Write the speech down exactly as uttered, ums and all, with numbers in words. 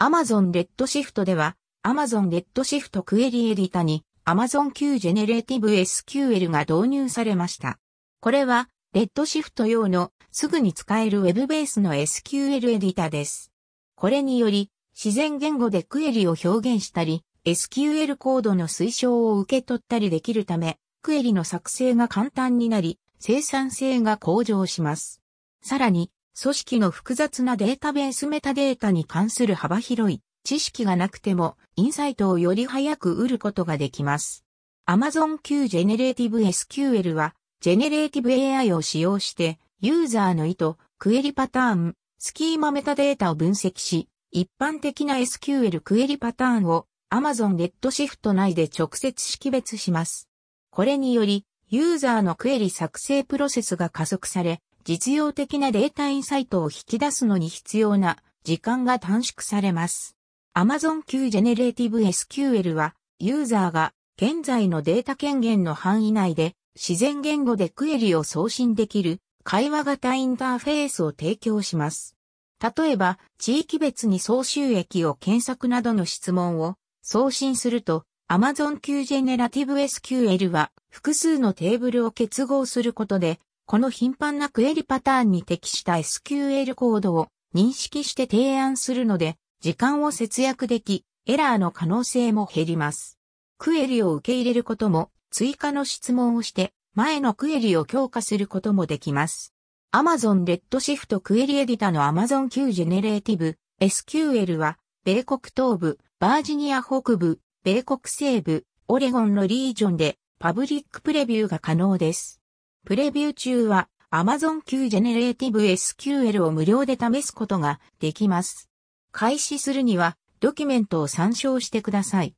Amazon Redshift では、Amazon Redshift クエリエディタに Amazon Q Generative エスキューエル が導入されました。これは、Redshift 用のすぐに使える Web ベースの エスキューエル エディタです。これにより、自然言語でクエリを表現したり、エスキューエル コードの推奨を受け取ったりできるため、クエリの作成が簡単になり、生産性が向上します。さらに、組織の複雑なデータベースメタデータに関する幅広い知識がなくても、インサイトをより早く得ることができます。Amazon Q Generative エスキューエル は、ジェネレーティブ エーアイ を使用して、ユーザーの意図、クエリパターン、スキーマメタデータを分析し、一般的な エスキューエル クエリパターンを Amazon Redshift 内で直接識別します。これにより、ユーザーのクエリ作成プロセスが加速され、実用的なデータインサイトを引き出すのに必要な時間が短縮されます。Amazon Q Generative エスキューエル は、ユーザーが現在のデータ権限の範囲内で自然言語でクエリを送信できる会話型インターフェースを提供します。例えば、地域別に総収益を検索などの質問を送信すると、Amazon Q Generative エスキューエル は複数のテーブルを結合することで、この頻繁なクエリパターンに適した エスキューエル コードを認識して提案するので、時間を節約でき、エラーの可能性も減ります。クエリを受け入れることも、追加の質問をして、前のクエリを強化することもできます。Amazon Redshift クエリエディタの Amazon Q Generative エスキューエル は、米国東部、バージニア北部、米国西部、オレゴンのリージョンでパブリックプレビューが可能です。プレビュー中は Amazon Q Generative エスキューエル を無料で試すことができます。開始するにはドキュメントを参照してください。